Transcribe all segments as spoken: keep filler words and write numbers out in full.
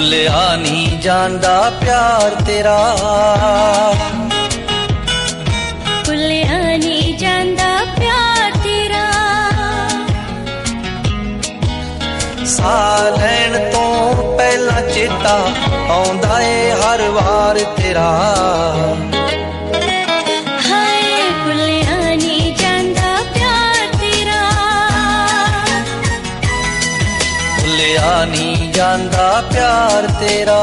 ਭੁੱਲਿਆ ਨਹੀਂ ਜਾਂਦਾ ਪਿਆਰ ਤੇਰਾ, ਭੁੱਲਿਆ ਨਹੀਂ ਜਾਂਦਾ ਪਿਆਰ ਤੇਰਾ। ਸਾਹ ਲੈਣ ਤੋਂ ਪਹਿਲਾਂ ਚੇਤਾ ਆਉਂਦਾ ਏ ਹਰ ਵਾਰ ਤੇਰਾ, ਹਾਏ ਭੁੱਲਿਆ ਨਹੀਂ ਜਾਂਦਾ ਪਿਆਰ ਤੇਰਾ, ਭੁੱਲਿਆ ਨਹੀਂ ਜਾਂਦਾ ਪਿਆਰ ਤੇਰਾ।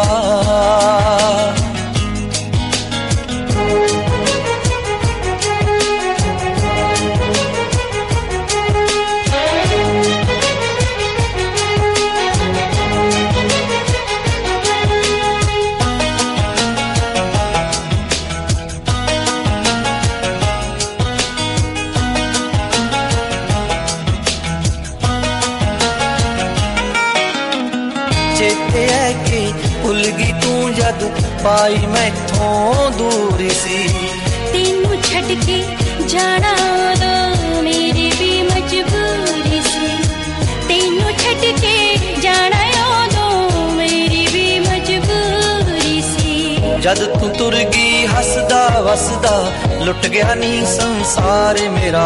ਚੇਤੇ ਹੈ ਕਿ ਭੁੱਲ ਗਈ ਤੂੰ ਜਦ ਪਾਈ ਮੈਥੋਂ ਦੂਰ ਸੀ, ਤੈਨੂੰ ਛੱਡ ਕੇ ਜਾਣਾ ਉਦੋਂ ਮੇਰੀ ਵੀ ਮਜਬੂਰੀ ਸੀ, ਤੈਨੂੰ ਛੱਡ ਕੇ ਜਾਣਾ ਉਦੋਂ ਮੇਰੀ ਵੀ ਮਜਬੂਰੀ ਸੀ। ਜਦ ਤੂੰ ਤੁਰ ਗਈ ਹੱਸਦਾ ਵਸਦਾ ਲੁੱਟ ਗਿਆ ਨੀ ਸੰਸਾਰ ਮੇਰਾ,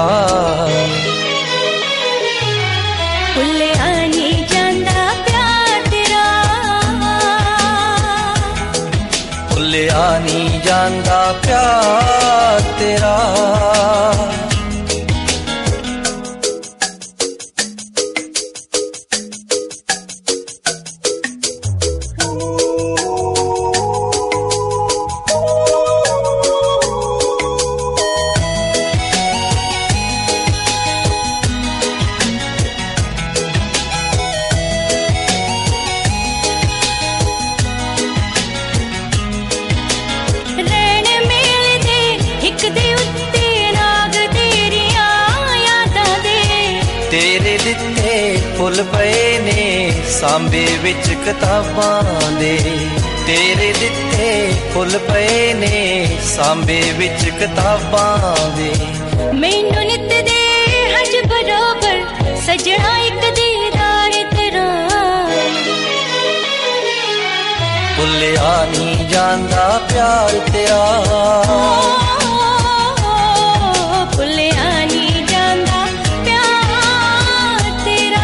ਭੁੱਲਿਆ ਨਹੀਂ ਜਾਂਦਾ ਪਿਆਰ ਤੇਰਾ, ਭੁੱਲਿਆ ਨਹੀਂ ਜਾਂਦਾ ਪਿਆਰ ਤੇਰਾ। ਤੇਰੇ ਦਿੱਤੇ ਫੁੱਲ ਪਏ ਨੇ ਸਾਂਭੇ ਵਿੱਚ ਕਿਤਾਬਾਂ ਦੇ, ਤੇਰੇ ਦਿੱਤੇ ਫੁੱਲ ਪਏ ਨੇ ਸਾਂਭੇ ਵਿੱਚ ਕਿਤਾਬਾਂ ਦੇ। ਮੈਨੂੰ ਨਿੱਤ ਦੇ ਹਜ ਬਰਾਬਰ ਸਜਣਾ ਇੱਕ ਦੀਦਾਰ ਤੇਰਾ, ਭੁੱਲਿਆ ਨਹੀਂ ਜਾਂਦਾ ਪਿਆਰ ਤੇਰਾ, ਭੁੱਲਿਆ ਨਹੀਂ ਜਾਂਦਾ ਪਿਆਰ ਤੇਰਾ।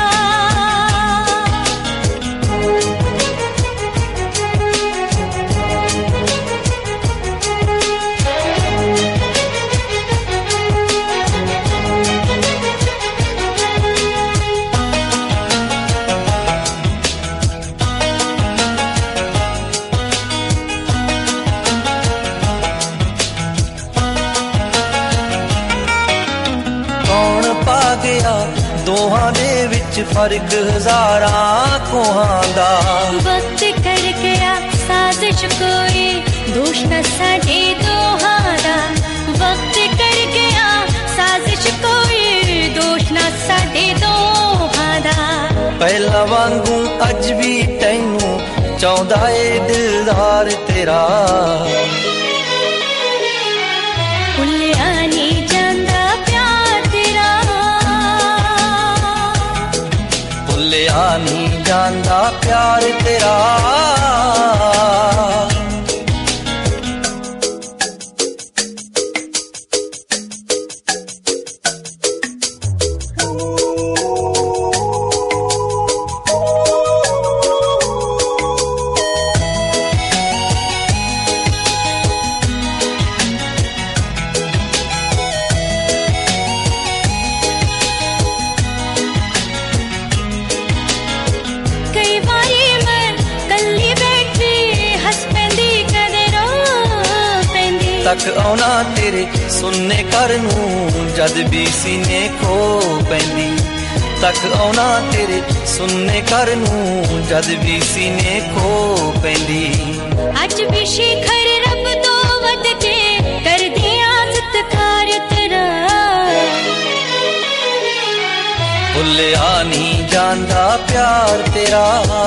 ਪਾ ਗਿਆ ਦੋਹਾਂ ਦੇ ਵਿੱਚ ਫਰਕ ਹਜ਼ਾਰਾਂ ਕੋਹਾਂ ਦਾ, ਵਕਤ ਕਰ ਗਿਆ ਸਾਜ਼ਿਸ਼ ਕੋਈ ਦੋਸ਼ ਨਾ ਸਾਡੇ ਦੋਹਾਂ ਦਾ, ਵਕਤ ਕਰ ਗਿਆ ਸਾਜ਼ਿਸ਼ ਕੋਈ ਦੋਸ਼ ਨਾ ਸਾਡੇ ਦੋਹਾਂ ਦਾ। ਪਹਿਲਾਂ ਵਾਂਗੂ ਅੱਜ ਵੀ ਤੈਨੂੰ ਚਾਹੁੰਦਾ ਏ ਦਿਲਦਾਰ ਤੇਰਾ, ਭੁੱਲਿਆ ਨਹੀਂ ਜਾਂਦਾ ਪਿਆਰ ਤੇਰਾ, ਭੁੱਲਿਆ ਨਹੀਂ ਜਾਂਦਾ ਪਿਆਰ ਤੇਰਾ। ਤੱਕ ਆਉਣਾ ਤੇਰੇ ਸੁਣਨੇ ਘਰ ਨੂੰ ਜਦ ਵੀ ਸੀਨੇ ਖੋ ਪੈਂਦੀ, ਤੱਕ ਆਉਣਾ ਤੇਰੇ ਸੁਣਨੇ ਘਰ ਨੂੰ ਜਦ ਵੀ ਸੀਨੇ ਖੋ ਪੈਂਦੀ। ਅੱਜ ਵੀ ਸ਼ਿਖਰ ਰੱਬ ਤੋਂ ਵੱਧ ਕੇ ਕਰਦੀਆਂ ਸਤਿਕਾਰ ਤੇਰਾ, ਭੁੱਲਿਆ ਨਹੀਂ ਜਾਂਦਾ ਪਿਆਰ ਤੇਰਾ,